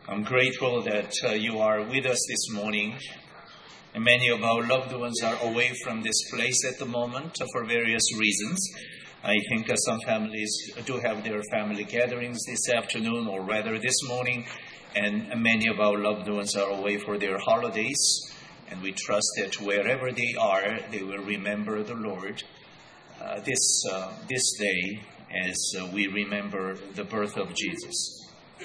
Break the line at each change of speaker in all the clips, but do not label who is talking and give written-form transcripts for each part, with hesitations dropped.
I'm grateful that you are with us this morning. And many of our loved ones are away from this place at the moment for various reasons. I think some families do have their family gatherings this afternoon, or rather this morning, and many of our loved ones are away for their holidays. And we trust that wherever they are, they will remember the Lord this day as we remember the birth of Jesus.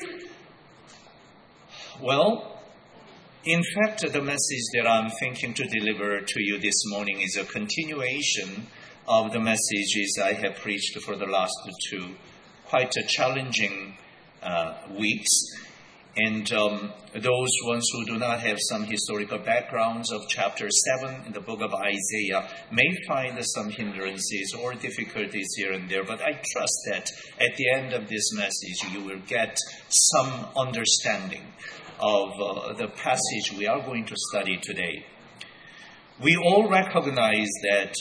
Well, in fact, the message that I'm thinking to deliver to you this morning is a continuation of the messages I have preached for the last two quite challenging weeks. And those ones who do not have some historical backgrounds of chapter 7 in the book of Isaiah may find some hindrances or difficulties here and there, but I trust that at the end of this message you will get some understanding of the passage we are going to study today. We all recognize that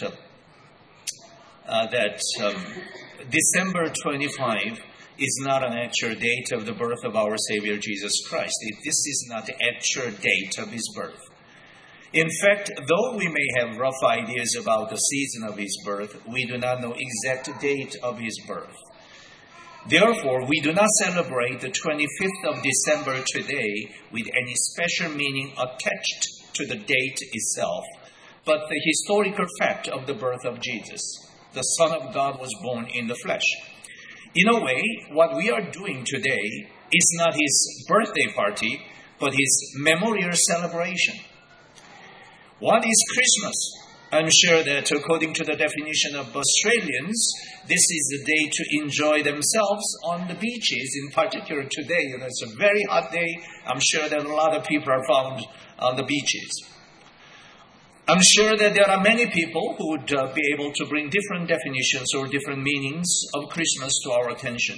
December 25 is not an actual date of the birth of our Savior Jesus Christ. This is not the actual date of his birth. In fact, though we may have rough ideas about the season of his birth, we do not know exact date of his birth. Therefore, we do not celebrate the 25th of December today with any special meaning attached to the date itself, but the historical fact of the birth of Jesus. The Son of God was born in the flesh. In a way, what we are doing today is not his birthday party, but his memorial celebration. What is Christmas? I'm sure that according to the definition of Australians, this is the day to enjoy themselves on the beaches, in particular today. It's a very hot day. I'm sure that a lot of people are found on the beaches. I'm sure that there are many people who would be able to bring different definitions or different meanings of Christmas to our attention.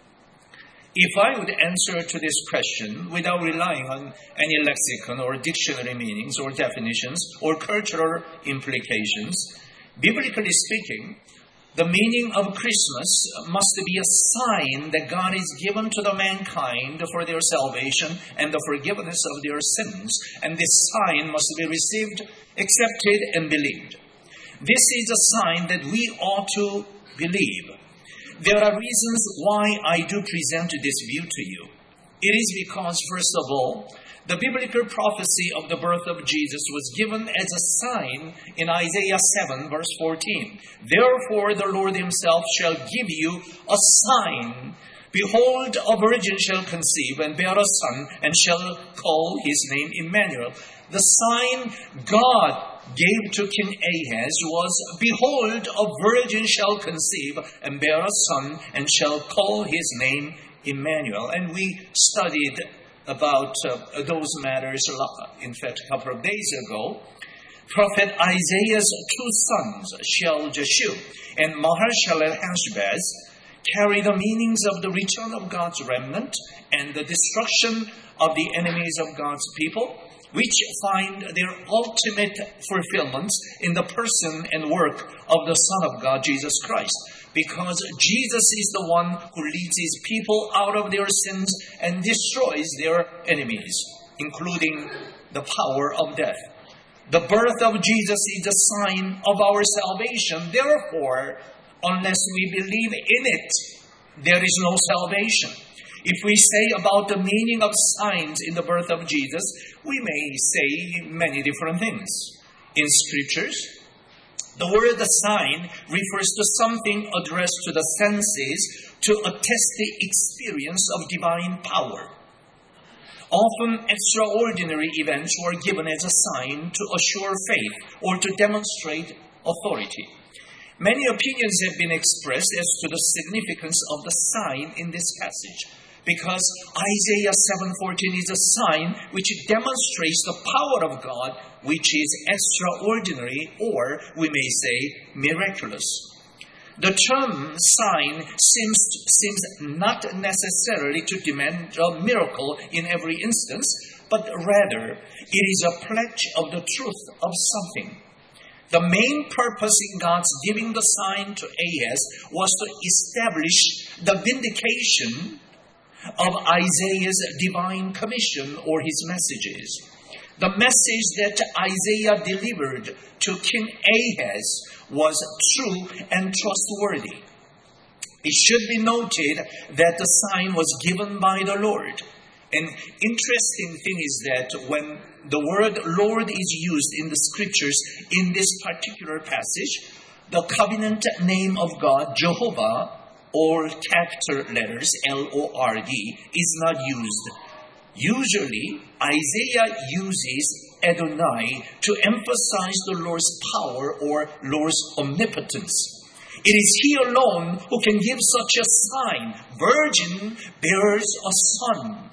If I would answer to this question without relying on any lexicon or dictionary meanings or definitions or cultural implications, biblically speaking, the meaning of Christmas must be a sign that God is given to the mankind for their salvation and the forgiveness of their sins. And this sign must be received, accepted, and believed. This is a sign that we ought to believe. There are reasons why I do present this view to you. It is because, first of all, the biblical prophecy of the birth of Jesus was given as a sign in Isaiah 7, verse 14. Therefore, the Lord himself shall give you a sign. Behold, a virgin shall conceive and bear a son, and shall call his name Emmanuel. The sign God gave to King Ahaz was, behold, a virgin shall conceive and bear a son, and shall call his name Emmanuel. And we studied about those matters, in fact, a couple of days ago. Prophet Isaiah's two sons, Sheal-Jashub and Maher-Shalal-Hashbaz, carry the meanings of the return of God's remnant and the destruction of the enemies of God's people, which find their ultimate fulfillment in the person and work of the Son of God, Jesus Christ. Because Jesus is the one who leads his people out of their sins and destroys their enemies, including the power of death. The birth of Jesus is a sign of our salvation. Therefore, unless we believe in it, there is no salvation. If we say about the meaning of signs in the birth of Jesus, we may say many different things. In scriptures, the word sign refers to something addressed to the senses to attest the experience of divine power. Often, extraordinary events were given as a sign to assure faith or to demonstrate authority. Many opinions have been expressed as to the significance of the sign in this passage, because Isaiah 7:14 is a sign which demonstrates the power of God, which is extraordinary, or we may say miraculous. The term sign seems not necessarily to demand a miracle in every instance, but rather it is a pledge of the truth of something. The main purpose in God's giving the sign to Ahaz was to establish the vindication of Isaiah's divine commission or his messages. The message that Isaiah delivered to King Ahaz was true and trustworthy. It should be noted that the sign was given by the Lord. An interesting thing is that when the word Lord is used in the scriptures in this particular passage, the covenant name of God, Jehovah, or capital letters L-O-R-D, is not used. Usually, Isaiah uses Adonai to emphasize the Lord's power or Lord's omnipotence. It is He alone who can give such a sign. Virgin bears a son.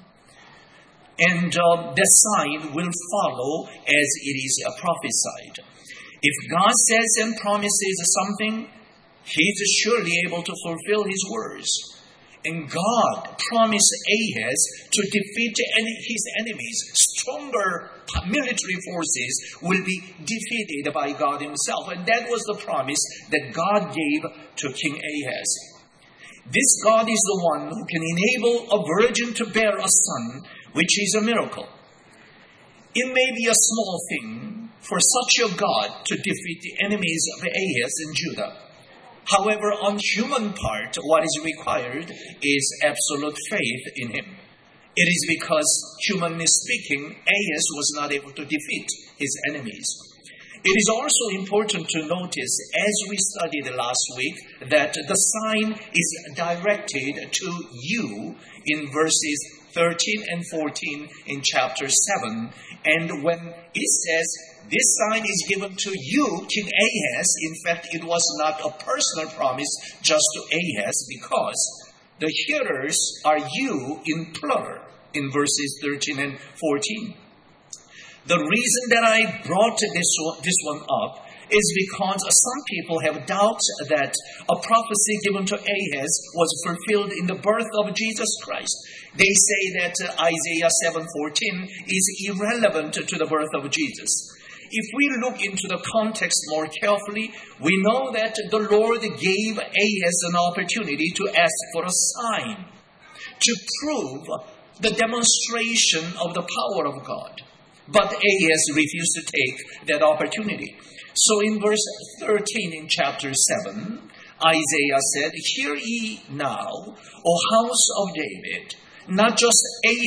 And the sign will follow as it is prophesied. If God says and promises something, He is surely able to fulfill His words. And God promised Ahaz to defeat his enemies. Stronger military forces will be defeated by God Himself. And that was the promise that God gave to King Ahaz. This God is the one who can enable a virgin to bear a son, which is a miracle. It may be a small thing for such a God to defeat the enemies of Ahaz and Judah. However, on human part, what is required is absolute faith in Him. It is because, humanly speaking, Ahaz was not able to defeat his enemies. It is also important to notice, as we studied last week, that the sign is directed to you in verses 13 and 14 in chapter 7. And when it says, this sign is given to you, King Ahaz, in fact, it was not a personal promise just to Ahaz, because the hearers are you in plural in verses 13 and 14. The reason that I brought this one up is because some people have doubts that a prophecy given to Ahaz was fulfilled in the birth of Jesus Christ. They say that Isaiah 7:14 is irrelevant to the birth of Jesus. If we look into the context more carefully, we know that the Lord gave Ahaz an opportunity to ask for a sign, to prove the demonstration of the power of God. But Ahaz refused to take that opportunity. So in verse 13 in chapter 7, Isaiah said, hear ye now, O house of David, not just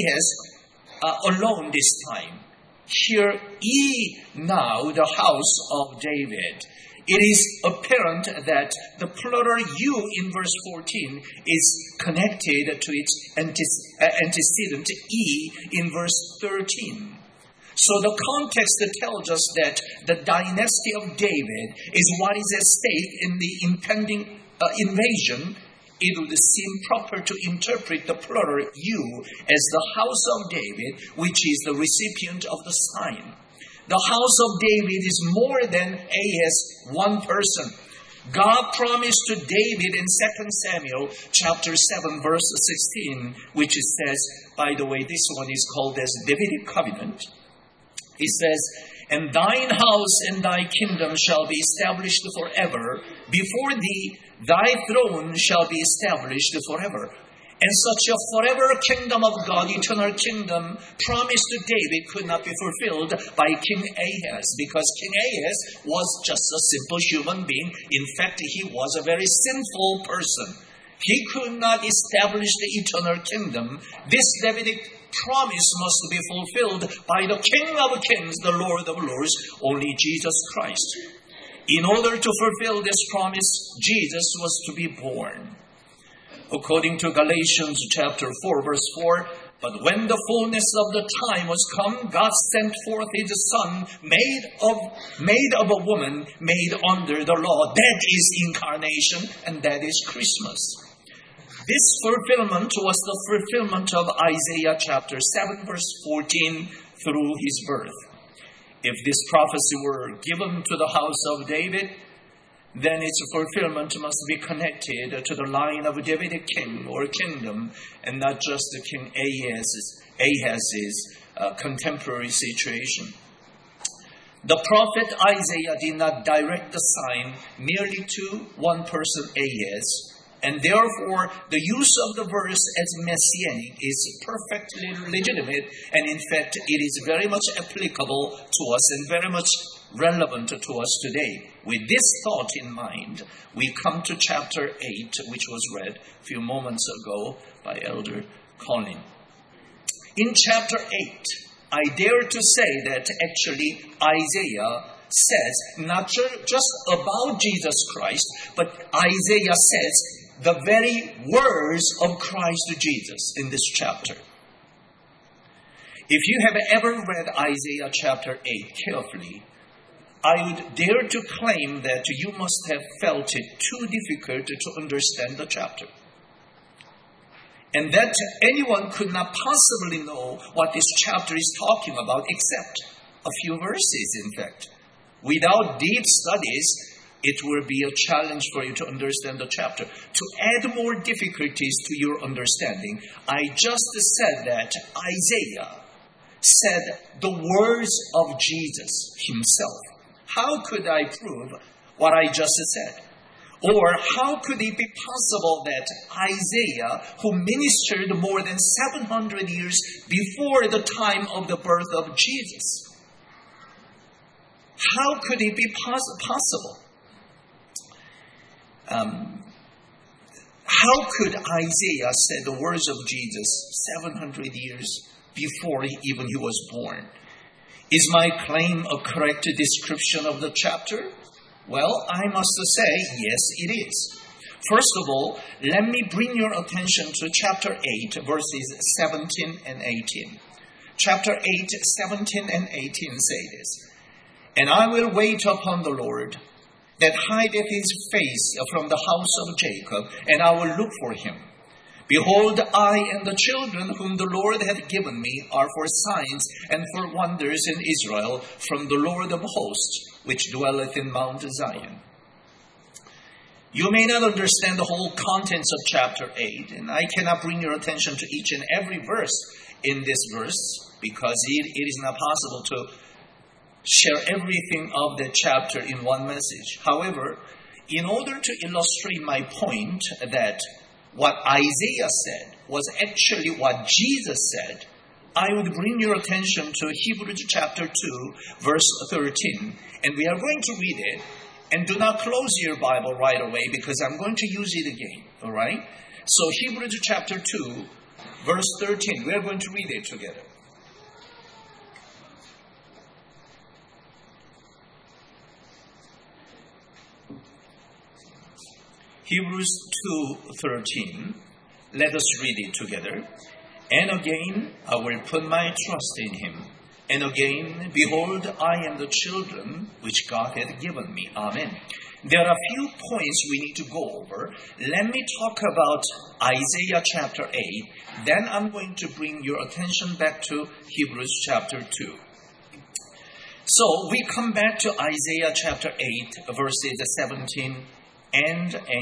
Ahaz alone this time. Hear ye now, the house of David. It is apparent that the plural you in verse 14 is connected to its antecedent e in verse 13. So the context tells us that the dynasty of David is what is at stake in the impending invasion. It would seem proper to interpret the plural you as the house of David, which is the recipient of the sign. The house of David is more than Ahaz, one person. God promised to David in 2 Samuel chapter 7 verse 16, which says, by the way, this one is called as Davidic covenant. It says, and thine house and thy kingdom shall be established forever. Before thee, thy throne shall be established forever. And such a forever kingdom of God, eternal kingdom, promised to David could not be fulfilled by King Ahaz, because King Ahaz was just a simple human being. In fact, he was a very sinful person. He could not establish the eternal kingdom. This Davidic promise must be fulfilled by the King of kings, the Lord of lords, only Jesus Christ. In order to fulfill this promise, Jesus was to be born. According to Galatians chapter 4, verse 4, but when the fullness of the time was come, God sent forth His Son, made of a woman, made under the law. That is incarnation, and that is Christmas. This fulfillment was the fulfillment of Isaiah chapter 7, verse 14, through His birth. If this prophecy were given to the house of David, then its fulfillment must be connected to the line of a Davidic king or kingdom, and not just the King Ahaz's contemporary situation. The prophet Isaiah did not direct the sign merely to one person, Ahaz. And therefore, the use of the verse as messianic is perfectly legitimate, and in fact, it is very much applicable to us and very much relevant to us today. With this thought in mind, we come to chapter 8, which was read a few moments ago by Elder Colin. In chapter 8, I dare to say that actually Isaiah says not just about Jesus Christ, but Isaiah says the very words of Christ Jesus in this chapter. If you have ever read Isaiah chapter 8 carefully, I would dare to claim that you must have felt it too difficult to understand the chapter. And that anyone could not possibly know what this chapter is talking about except a few verses, in fact. Without deep studies, it will be a challenge for you to understand the chapter. To add more difficulties to your understanding, I just said that Isaiah said the words of Jesus himself. How could I prove what I just said? Or how could it be possible that Isaiah, who ministered more than 700 years before the time of the birth of Jesus, how could it be possible? How could Isaiah say the words of Jesus 700 years before even he was born? Is my claim a correct description of the chapter? Well, I must say, yes, it is. First of all, let me bring your attention to chapter 8, verses 17 and 18. Chapter 8, 17 and 18 say this. And I will wait upon the Lord, that hideth his face from the house of Jacob, and I will look for him. Behold, I and the children whom the Lord hath given me are for signs and for wonders in Israel from the Lord of hosts, which dwelleth in Mount Zion. You may not understand the whole contents of chapter 8, and I cannot bring your attention to each and every verse in this verse, because it is not possible to share everything of the chapter in one message. However, in order to illustrate my point that what Isaiah said was actually what Jesus said, I would bring your attention to Hebrews chapter 2, verse 13. And we are going to read it. And do not close your Bible right away, because I'm going to use it again. All right? So Hebrews chapter 2, verse 13. We are going to read it together. Hebrews 2:13. Let us read it together. And again, I will put my trust in him. And again, behold, I am the children which God hath given me. Amen. There are a few points we need to go over. Let me talk about Isaiah chapter 8. Then I'm going to bring your attention back to Hebrews chapter 2. So we come back to Isaiah chapter 8, verses 17 and 18.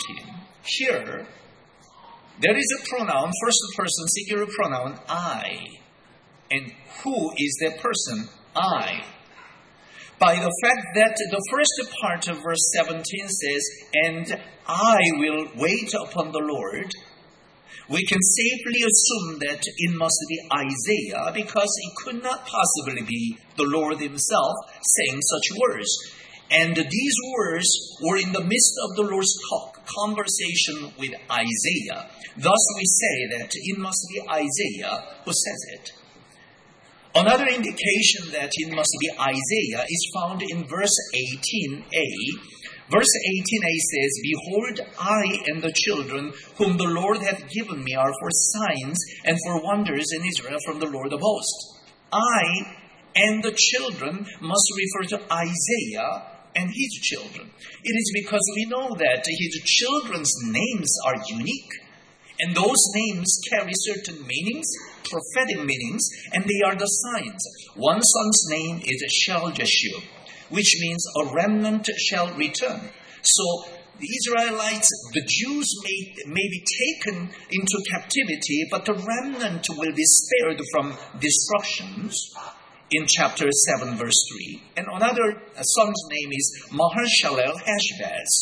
Here, there is a pronoun, first person singular pronoun, I. And who is that person? I. By the fact that the first part of verse 17 says, and I will wait upon the Lord, we can safely assume that it must be Isaiah, because it could not possibly be the Lord himself saying such words. And these words were in the midst of the Lord's conversation with Isaiah. Thus we say that it must be Isaiah who says it. Another indication that it must be Isaiah is found in verse 18a. Verse 18a says, behold, I and the children whom the Lord hath given me are for signs and for wonders in Israel from the Lord of hosts. I and the children must refer to Isaiah and his children. It is because we know that his children's names are unique. And those names carry certain meanings, prophetic meanings, and they are the signs. One son's name is Sheal-Jashub, which means a remnant shall return. So the Israelites, the Jews may be taken into captivity, but the remnant will be spared from destructions in chapter 7, verse 3. And another son's name is Maher-Shalal-Hashbaz,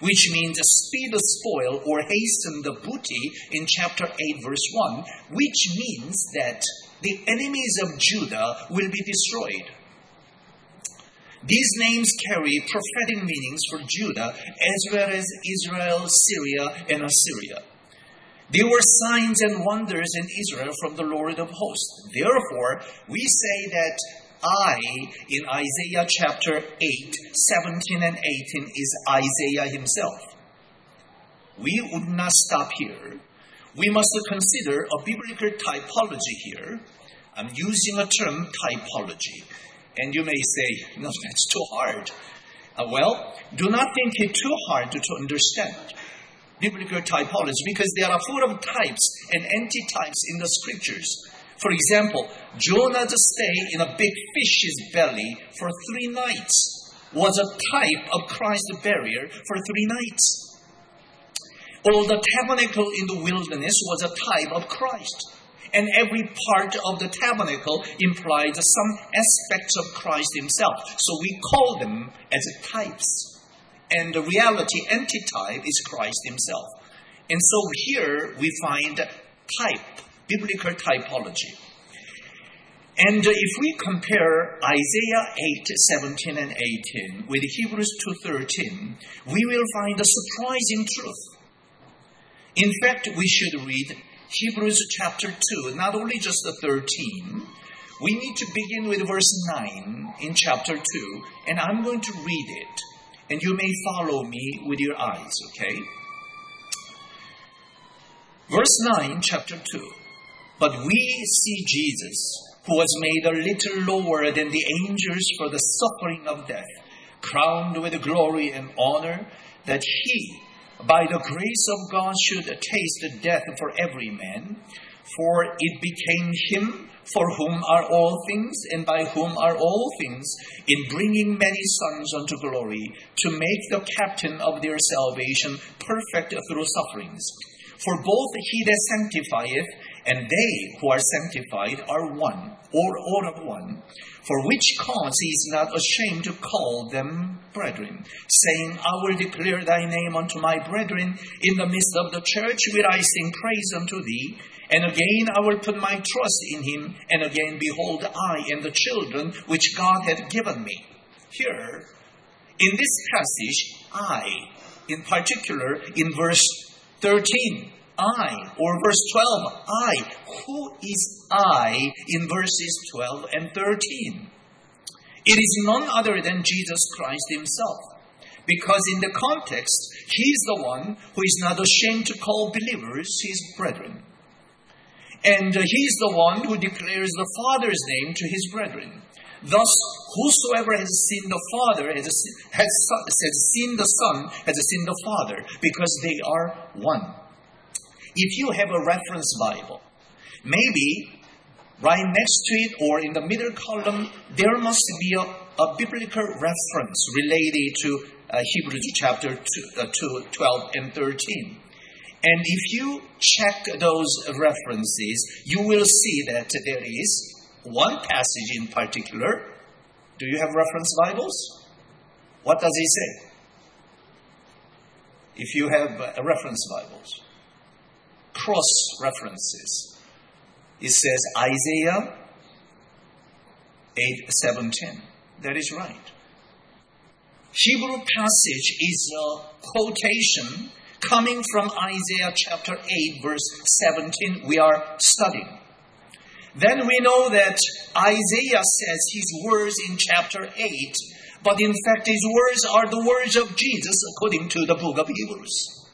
which means speed the spoil or hasten the booty in chapter 8, verse 1, which means that the enemies of Judah will be destroyed. These names carry prophetic meanings for Judah as well as Israel, Syria, and Assyria. There were signs and wonders in Israel from the Lord of hosts. Therefore, we say that I, in Isaiah chapter 8, 17 and 18, is Isaiah himself. We would not stop here. We must consider a biblical typology here. I'm using a term typology. And you may say, no, that's too hard. Well, do not think it too hard to understand biblical typology, because there are full of types and antitypes in the scriptures. For example, Jonah's stay in a big fish's belly for 3 nights was a type of Christ's burial for 3 nights. Or the tabernacle in the wilderness was a type of Christ. And every part of the tabernacle implies some aspects of Christ himself. So we call them as types. And the reality antitype is Christ himself. And so here we find type, biblical typology. And if we compare Isaiah 8, 17 and 18 with Hebrews 2:13, we will find a surprising truth. In fact, we should read Hebrews chapter 2, not only just the 13. We need to begin with verse 9 in chapter 2, and I'm going to read it. And you may follow me with your eyes, okay? Verse 9, chapter 2. But we see Jesus, who was made a little lower than the angels for the suffering of death, crowned with glory and honor, that he, by the grace of God, should taste death for every man. For it became him for whom are all things, and by whom are all things, in bringing many sons unto glory, to make the captain of their salvation perfect through sufferings. For both he that sanctifieth and they who are sanctified are one, or all of one. For which cause he is not ashamed to call them brethren, saying, I will declare thy name unto my brethren. In the midst of the church will I sing praise unto thee. And again I will put my trust in him. And again, behold, I and the children which God hath given me. Here, in this passage, I, in particular, in verse 13, I, or verse 12, I. Who is I in verses 12 and 13? It is none other than Jesus Christ himself. Because in the context, he is the one who is not ashamed to call believers his brethren. And he is the one who declares the Father's name to his brethren. Thus, whosoever has seen the Father has seen the Son, has seen the Father, because they are one. If you have a reference Bible, maybe right next to it or in the middle column, there must be a biblical reference related to Hebrews chapter 2, 12 and 13. And if you check those references, you will see that there is one passage in particular. Do you have reference Bibles? What does it say? If you have reference Bibles, cross references. It says Isaiah 8:17. That is right. Hebrew passage is a quotation coming from Isaiah chapter 8, verse 17 we are studying. Then we know that Isaiah says his words in chapter 8, but in fact his words are the words of Jesus according to the book of Hebrews.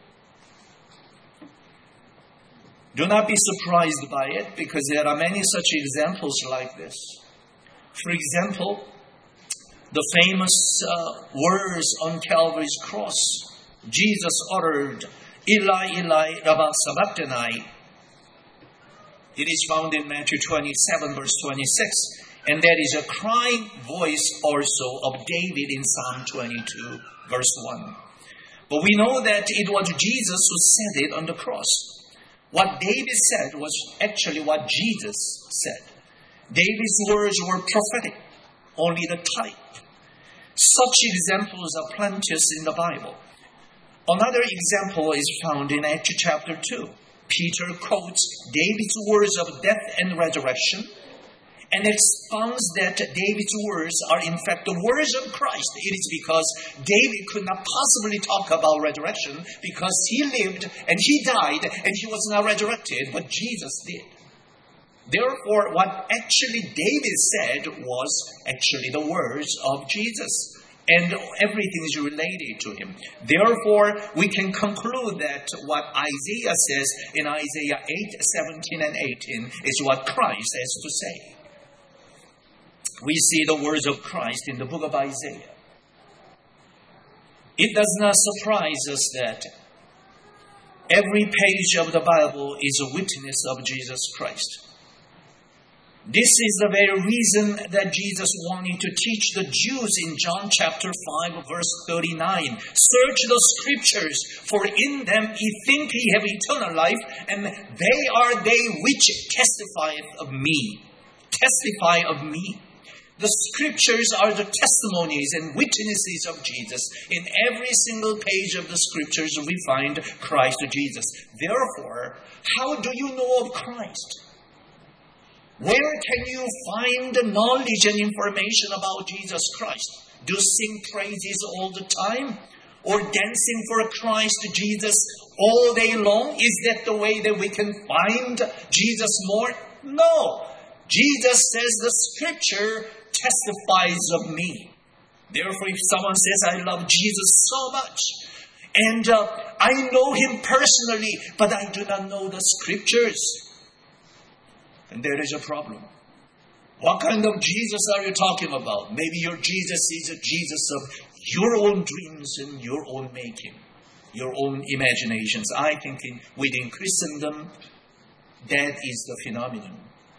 Do not be surprised by it, because there are many such examples like this. For example, the famous words on Calvary's cross, Jesus uttered, Eli, Eli, lama sabachthani. It is found in Matthew 27, verse 26. And that is a crying voice also of David in Psalm 22, verse 1. But we know that it was Jesus who said it on the cross. What David said was actually what Jesus said. David's words were prophetic, only the type. Such examples are plenteous in the Bible. Another example is found in Acts chapter 2. Peter quotes David's words of death and resurrection and expounds that David's words are in fact the words of Christ. It is because David could not possibly talk about resurrection because he lived and he died and he was not resurrected, but Jesus did. Therefore, what actually David said was actually the words of Jesus. And everything is related to him. Therefore, we can conclude that what Isaiah says in Isaiah 8:17 and 18 is what Christ has to say. We see the words of Christ in the book of Isaiah. It does not surprise us that every page of the Bible is a witness of Jesus Christ. This is the very reason that Jesus wanted to teach the Jews in John chapter 5 verse 39. Search the scriptures, for in them ye think ye have eternal life, and they are they which testifieth of me. Testify of me. The scriptures are the testimonies and witnesses of Jesus. In every single page of the scriptures we find Christ Jesus. Therefore, how do you know of Christ? Where can you find the knowledge and information about Jesus Christ? Do you sing praises all the time? Or dancing for Christ Jesus all day long? Is that the way that we can find Jesus more? No. Jesus says the scripture testifies of me. Therefore, if someone says, I love Jesus so much, and I know him personally, but I do not know the scriptures, and there is a problem. What kind of Jesus are you talking about? Maybe your Jesus is a Jesus of your own dreams and your own making, your own imaginations. I think within Christendom, that is the phenomenon.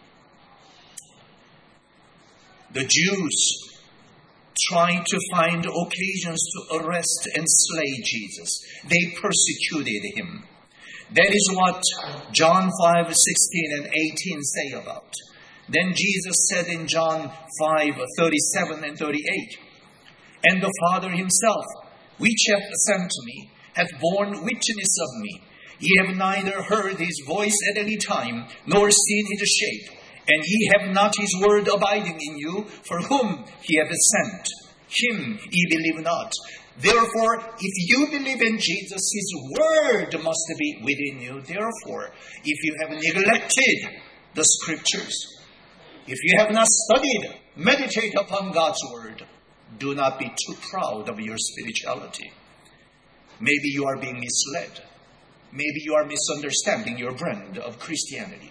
The Jews trying to find occasions to arrest and slay Jesus. They persecuted him. That is what John 5:16 and 18 say about. Then Jesus said in John 5:37 and 38, and the Father himself, which hath sent me, hath borne witness of me. Ye have neither heard his voice at any time, nor seen his shape. And ye have not his word abiding in you, for whom he hath sent. Him ye believe not. Therefore, if you believe in Jesus, his word must be within you. Therefore, if you have neglected the scriptures, if you have not studied, meditate upon God's word, do not be too proud of your spirituality. Maybe you are being misled. Maybe you are misunderstanding your brand of Christianity.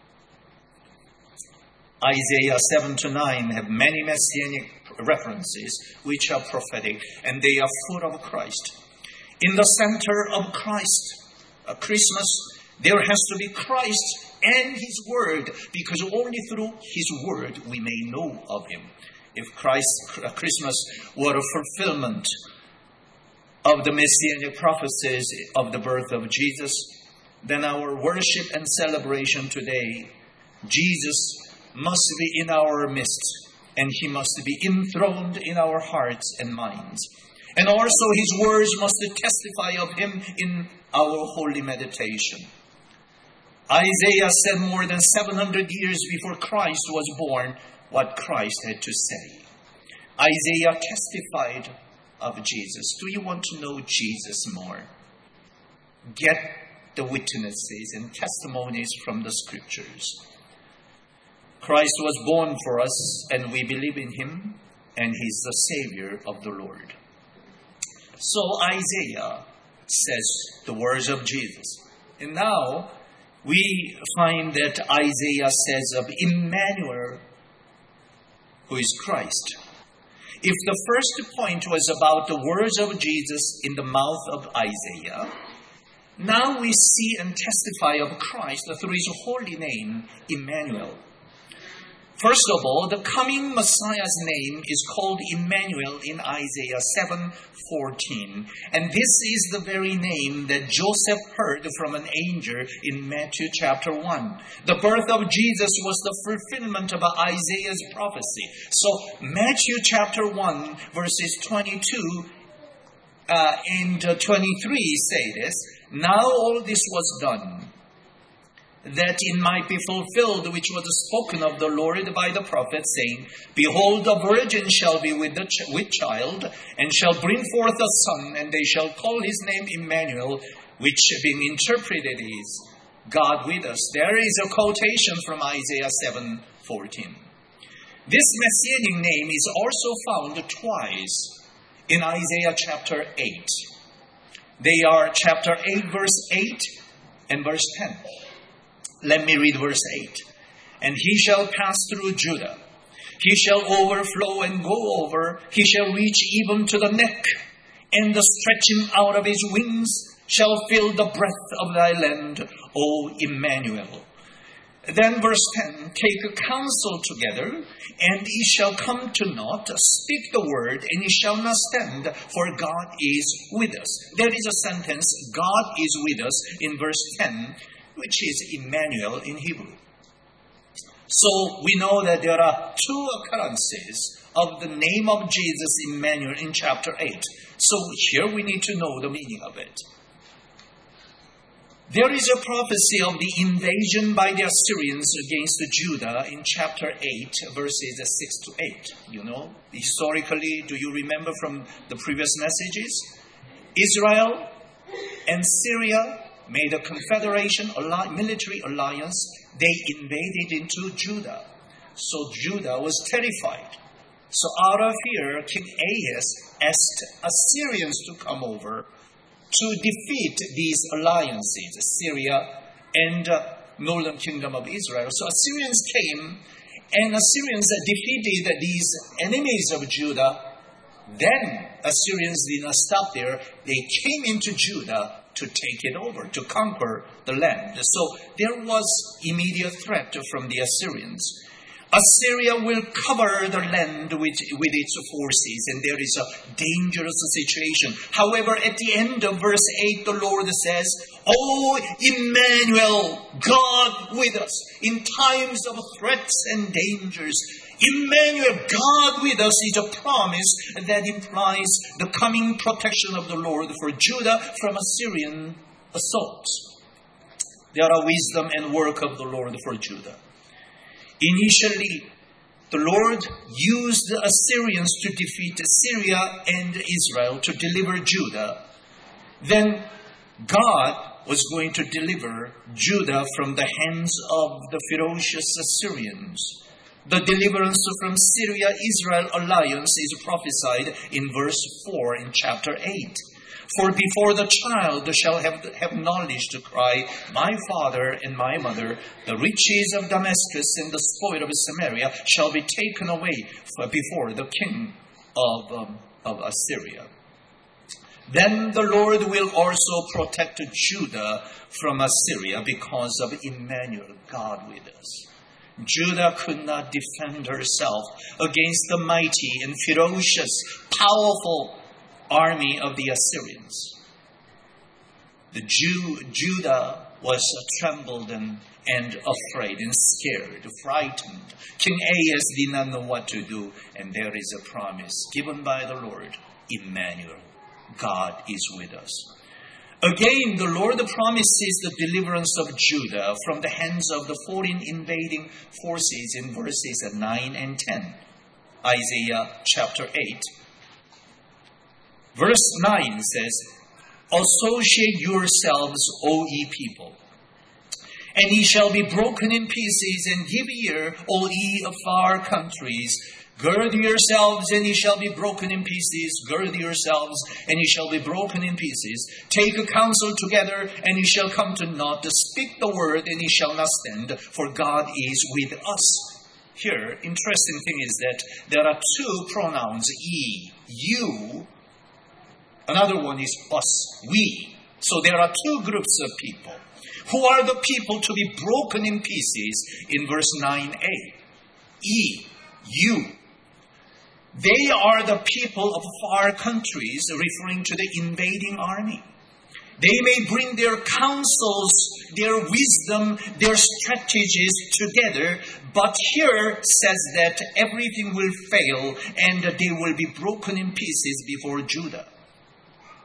Isaiah 7-9 have many messianic references which are prophetic, and they are full of Christ. In the center of Christmas, there has to be Christ and his word, because only through his word we may know of him. If Christmas were a fulfillment of the messianic prophecies of the birth of Jesus, then our worship and celebration today, Jesus must be in our midst, and he must be enthroned in our hearts and minds. And also his words must testify of him in our holy meditation. Isaiah said more than 700 years before Christ was born what Christ had to say. Isaiah testified of Jesus. Do you want to know Jesus more? Get the witnesses and testimonies from the scriptures. Christ was born for us, and we believe in him, and he's the Savior of the Lord. So Isaiah says the words of Jesus. And now we find that Isaiah says of Emmanuel, who is Christ. If the first point was about the words of Jesus in the mouth of Isaiah, now we see and testify of Christ through his holy name, Emmanuel. First of all, the coming Messiah's name is called Emmanuel in Isaiah 7:14. And this is the very name that Joseph heard from an angel in Matthew chapter 1. The birth of Jesus was the fulfillment of Isaiah's prophecy. So Matthew chapter 1 verses 22 in 23 say this, now all this was done, that it might be fulfilled which was spoken of the Lord by the prophet, saying, Behold, a virgin shall be with child, and shall bring forth a son, and they shall call his name Emmanuel, which being interpreted is God with us. There is a quotation from Isaiah 7:14. This messianic name is also found twice in Isaiah chapter 8. They are chapter 8, verse 8 and verse 10. Let me read verse 8. And he shall pass through Judah. He shall overflow and go over. He shall reach even to the neck. And the stretching out of his wings shall fill the breadth of thy land, O Emmanuel. Then verse 10, take a counsel together, and it shall come to naught. Speak the word, and it shall not stand, for God is with us. There is a sentence, God is with us, in verse 10, which is Emmanuel in Hebrew. So we know that there are two occurrences of the name of Jesus, Emmanuel, in chapter 8. So here we need to know the meaning of it. There is a prophecy of the invasion by the Assyrians against Judah in chapter 8, verses 6 to 8. You know, historically, do you remember from the previous messages? Israel and Syria made a confederation, military alliance. They invaded into Judah. So Judah was terrified. So out of fear, King Ahaz asked Assyrians to come over to defeat these alliances, Syria and northern kingdom of Israel. So Assyrians came, and Assyrians defeated these enemies of Judah. Then Assyrians did not stop there. They came into Judah to take it over, to conquer the land. So there was immediate threat from the Assyrians. Assyria will cover the land with its forces, and there is a dangerous situation. However, at the end of verse 8, the Lord says, O Emmanuel, God with us in times of threats and dangers. Emmanuel, God with us, is a promise that implies the coming protection of the Lord for Judah from Assyrian assaults. There are wisdom and work of the Lord for Judah. Initially, the Lord used the Assyrians to defeat Syria and Israel to deliver Judah. Then God was going to deliver Judah from the hands of the ferocious Assyrians. The deliverance from Syria-Israel alliance is prophesied in verse 4 in chapter 8. For before the child shall have knowledge to cry, My father and my mother, the riches of Damascus and the spoil of Samaria shall be taken away before the king of Assyria. Then the Lord will also protect Judah from Assyria because of Emmanuel, God with us. Judah could not defend herself against the mighty and ferocious, powerful army of the Assyrians. Judah was trembled and afraid and scared, frightened. King Ahaz did not know what to do, and there is a promise given by the Lord, Emmanuel, God is with us. Again, the Lord promises the deliverance of Judah from the hands of the foreign invading forces in verses 9 and 10. Isaiah chapter 8. Verse 9 says, Associate yourselves, O ye people, and ye shall be broken in pieces, and give ear, O ye of far countries. Gird yourselves, and ye shall be broken in pieces. Gird yourselves, and ye shall be broken in pieces. Take a counsel together, and ye shall come to naught. Speak the word, and ye shall not stand, for God is with us. Here, interesting thing is that there are two pronouns, ye, you. Another one is us, we. So there are two groups of people. Who are the people to be broken in pieces in verse 9a? Ye, you. They are the people of far countries, referring to the invading army. They may bring their counsels, their wisdom, their strategies together, but here says that everything will fail and they will be broken in pieces before Judah.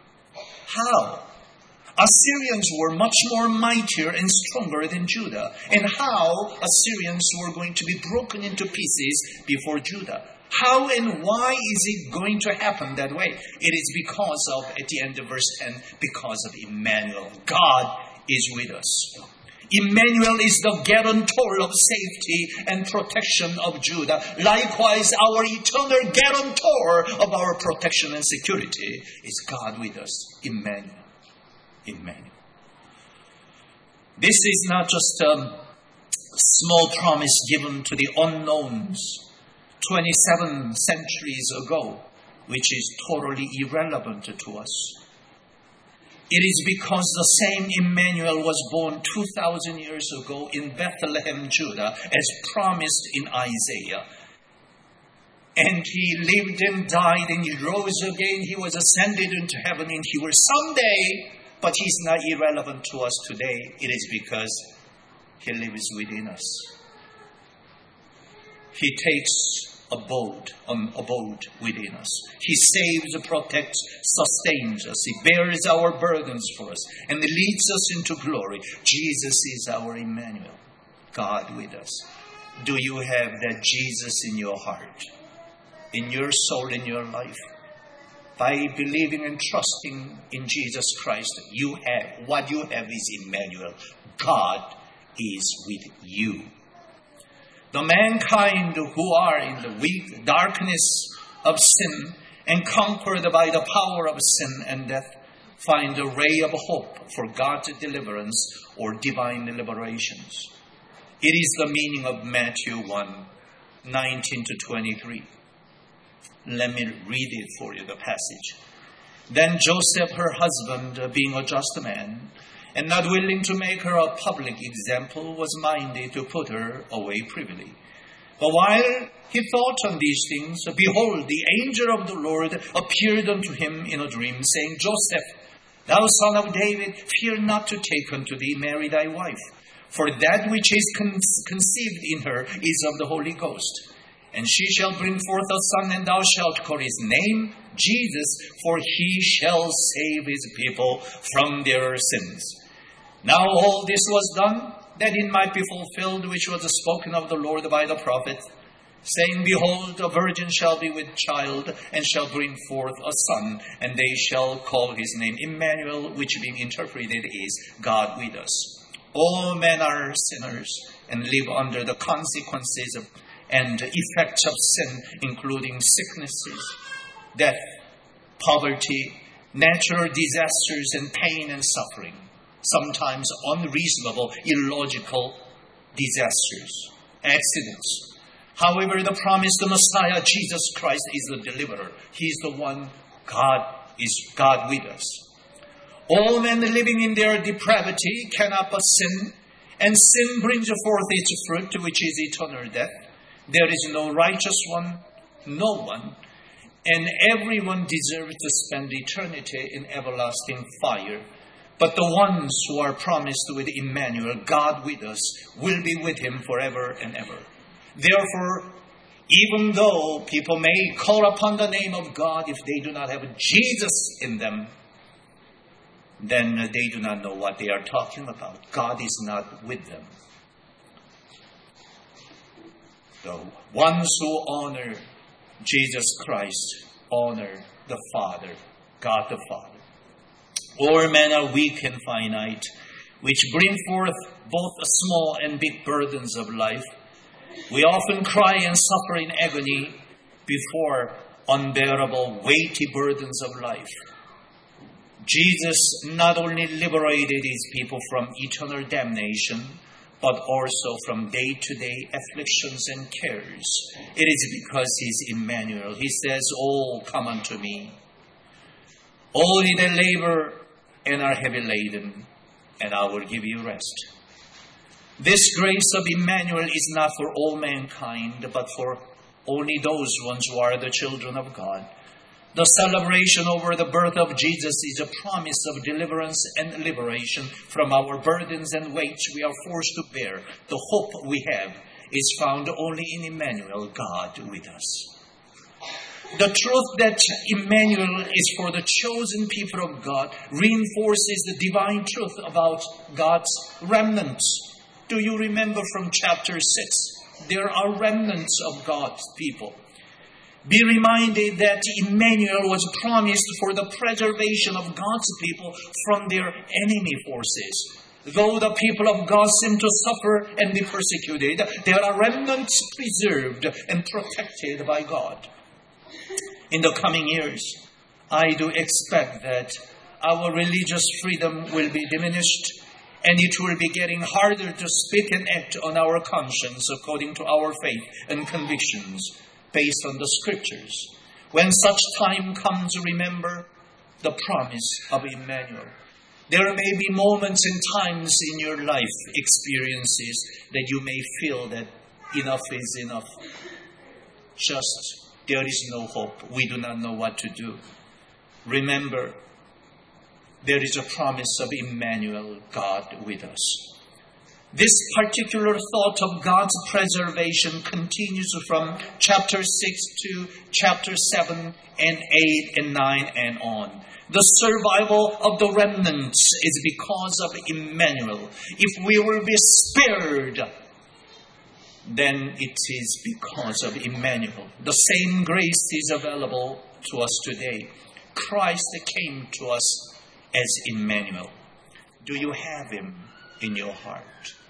How? Assyrians were much more mightier and stronger than Judah. And how Assyrians were going to be broken into pieces before Judah. How and why is it going to happen that way? It is because of, at the end of verse 10, because of Emmanuel. God is with us. Emmanuel is the guarantor of safety and protection of Judah. Likewise, our eternal guarantor of our protection and security is God with us. Emmanuel. Emmanuel. This is not just a small promise given to the unknowns 27 centuries ago, which is totally irrelevant to us. It is because the same Emmanuel was born 2,000 years ago in Bethlehem, Judah, as promised in Isaiah. And he lived and died and he rose again. He was ascended into heaven and he will someday, but he's not irrelevant to us today. It is because he lives within us. He takes abode within us. He saves, protects, sustains us. He bears our burdens for us and leads us into glory. Jesus is our Emmanuel, God with us. Do you have that Jesus in your heart, in your soul, in your life? By believing and trusting in Jesus Christ, what you have is Emmanuel. God is with you. The mankind who are in the weak darkness of sin and conquered by the power of sin and death find a ray of hope for God's deliverance or divine liberations. It is the meaning of Matthew 1, 19 to 23. Let me read it for you, the passage. Then Joseph, her husband, being a just man, and not willing to make her a public example, was minded to put her away privily. But while he thought on these things, behold, the angel of the Lord appeared unto him in a dream, saying, Joseph, thou son of David, fear not to take unto thee Mary thy wife, for that which is conceived in her is of the Holy Ghost. And she shall bring forth a son, and thou shalt call his name Jesus, for he shall save his people from their sins. Now all this was done, that it might be fulfilled which was spoken of the Lord by the prophet, saying, Behold, a virgin shall be with child, and shall bring forth a son, and they shall call his name Emmanuel, which being interpreted is God with us. All men are sinners, and live under the consequences of and effects of sin, including sicknesses, death, poverty, natural disasters, and pain and suffering. Sometimes unreasonable, illogical disasters, accidents. However, the promised Messiah, Jesus Christ, is the deliverer. He is the one. God is God with us. All men living in their depravity cannot but sin, and sin brings forth its fruit, which is eternal death. There is no righteous one, no one, and everyone deserves to spend eternity in everlasting fire. But the ones who are promised with Emmanuel, God with us, will be with him forever and ever. Therefore, even though people may call upon the name of God, if they do not have Jesus in them, then they do not know what they are talking about. God is not with them. The ones who honor Jesus Christ honor the Father, God the Father. All men are weak and finite, which bring forth both small and big burdens of life. We often cry and suffer in agony before unbearable, weighty burdens of life. Jesus not only liberated his people from eternal damnation, but also from day-to-day afflictions and cares. It is because he's Emmanuel. He says, "Oh, come unto me, all ye that labor and are heavy laden, and I will give you rest." This grace of Emmanuel is not for all mankind, but for only those ones who are the children of God. The celebration over the birth of Jesus is a promise of deliverance and liberation from our burdens and weights we are forced to bear. The hope we have is found only in Emmanuel, God with us. The truth that Emmanuel is for the chosen people of God reinforces the divine truth about God's remnants. Do you remember from chapter 6? There are remnants of God's people. Be reminded that Emmanuel was promised for the preservation of God's people from their enemy forces. Though the people of God seem to suffer and be persecuted, there are remnants preserved and protected by God. In the coming years, I do expect that our religious freedom will be diminished, and it will be getting harder to speak and act on our conscience according to our faith and convictions based on the Scriptures. When such time comes, remember the promise of Emmanuel. There may be moments and times in your life, experiences, that you may feel that enough is enough. Just, there is no hope. We do not know what to do. Remember, there is a promise of Emmanuel, God with us. This particular thought of God's preservation continues from chapter 6 to chapter 7 and 8 and 9 and on. The survival of the remnants is because of Emmanuel. If we will be spared, then it is because of Emmanuel. The same grace is available to us today. Christ came to us as Emmanuel. Do you have him in your heart?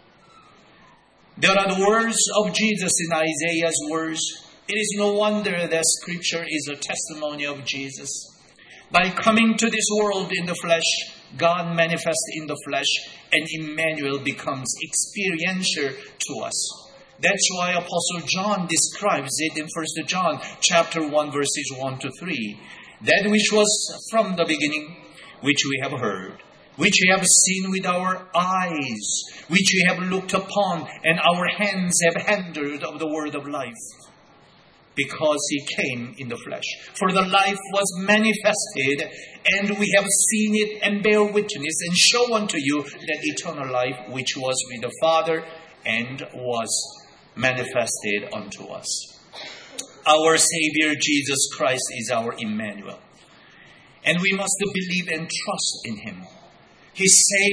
There are the words of Jesus in Isaiah's words. It is no wonder that Scripture is a testimony of Jesus. By coming to this world in the flesh, God manifests in the flesh, and Emmanuel becomes experiential to us. That's why Apostle John describes it in 1 John chapter 1, verses 1 to 3. That which was from the beginning, which we have heard, which we have seen with our eyes, which we have looked upon, and our hands have handled of the word of life. Because he came in the flesh. For the life was manifested, and we have seen it and bear witness, and show unto you that eternal life which was with the Father and was manifested unto us. Our Savior Jesus Christ is our Emmanuel. And we must believe and trust in him. He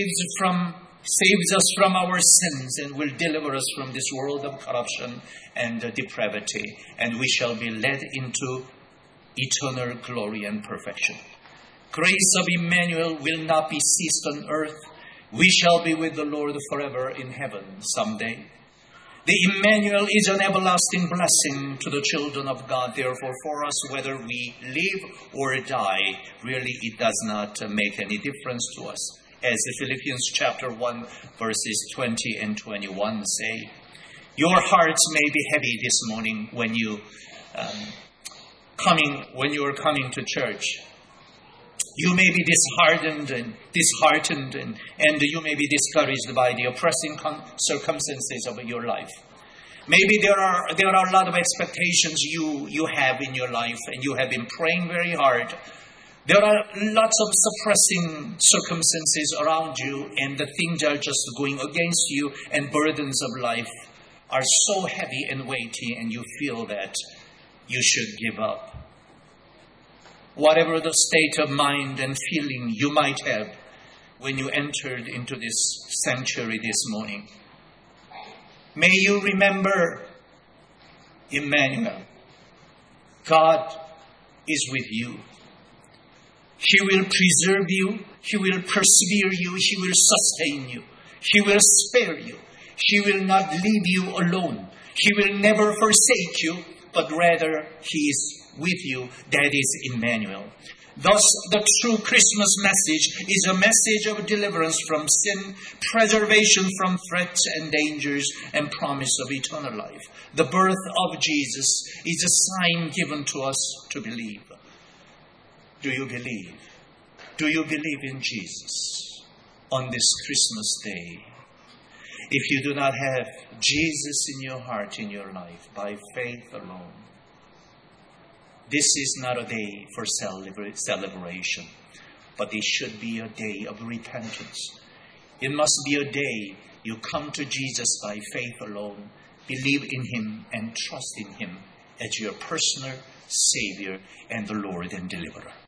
saves us from our sins and will deliver us from this world of corruption and depravity, and we shall be led into eternal glory and perfection. Grace of Emmanuel will not be ceased on earth. We shall be with the Lord forever in heaven someday. The Emmanuel is an everlasting blessing to the children of God. Therefore, for us, whether we live or die, really it does not make any difference to us. As Philippians chapter 1, verses 20 and 21 say, your hearts may be heavy this morning when you are coming to church. You may be disheartened and you may be discouraged by the oppressing circumstances of your life. Maybe there are a lot of expectations you have in your life, and you have been praying very hard. There are lots of suppressing circumstances around you, and the things are just going against you, and burdens of life are so heavy and weighty, and you feel that you should give up. Whatever the state of mind and feeling you might have when you entered into this sanctuary this morning, may you remember Emmanuel. God is with you. He will preserve you. He will persevere you. He will sustain you. He will spare you. He will not leave you alone. He will never forsake you, but rather he is with you. That is Emmanuel. Thus, the true Christmas message is a message of deliverance from sin, preservation from threats and dangers, and promise of eternal life. The birth of Jesus is a sign given to us to believe. Do you believe? Do you believe in Jesus on this Christmas day? If you do not have Jesus in your heart, in your life, by faith alone, this is not a day for celebration, but it should be a day of repentance. It must be a day you come to Jesus by faith alone, believe in him, and trust in him as your personal Savior, and the Lord and Deliverer.